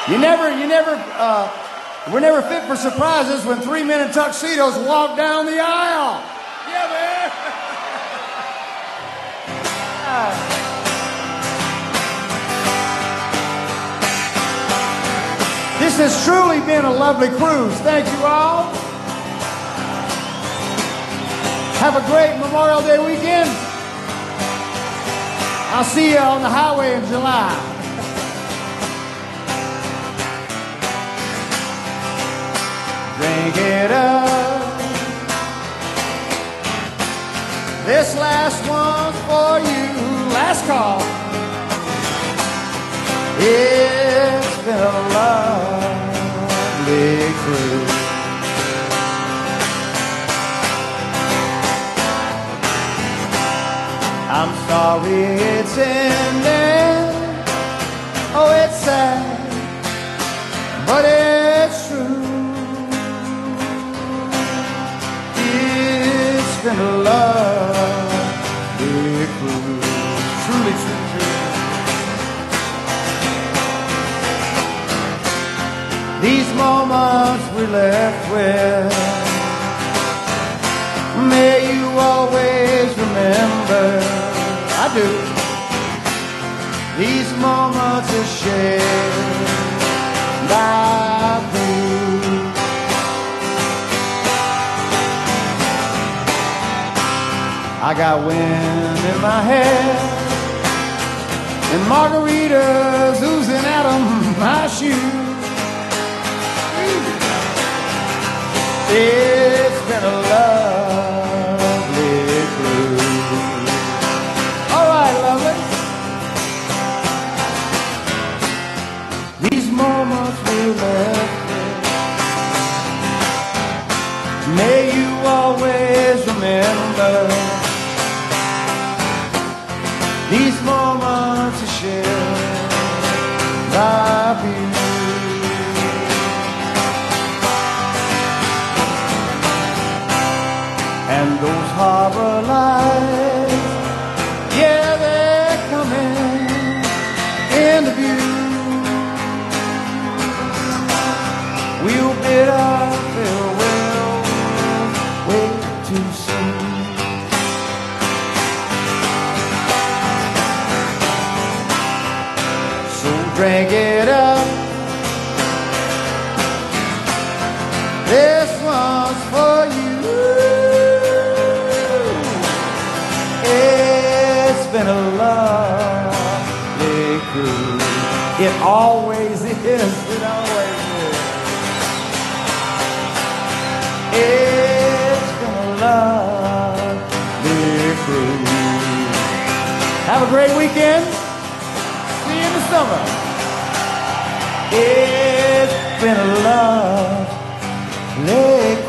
We're never fit for surprises when 3 men in tuxedos walk down the aisle. Yeah, man. This has truly been a lovely cruise. Thank you all. Have a great Memorial Day weekend. I'll see you on the highway in July. Drink it up. This last one's for you. Last call. It's been a lovely cruise. I'm sorry it's ending. Oh, it's sad, but it's true. It's been a lovely cruise. Truly, truly, truly. These moments we're left with, may you always remember. I do. These moments are shared by you. I got wind in my hair and margaritas oozing out of my shoes. It's been a lovely cruise. All right, lovely. These moments we left with, may you always remember. These moments are shared by you. And those harbor lights, yeah, they're coming into view. We'll bid our farewell way too soon. So drink it up. This one's for you. It's been a lovely cruise. It always is. It always is. It's been a lovely cruise. Have a great weekend. See you in the summer. It's been a lovely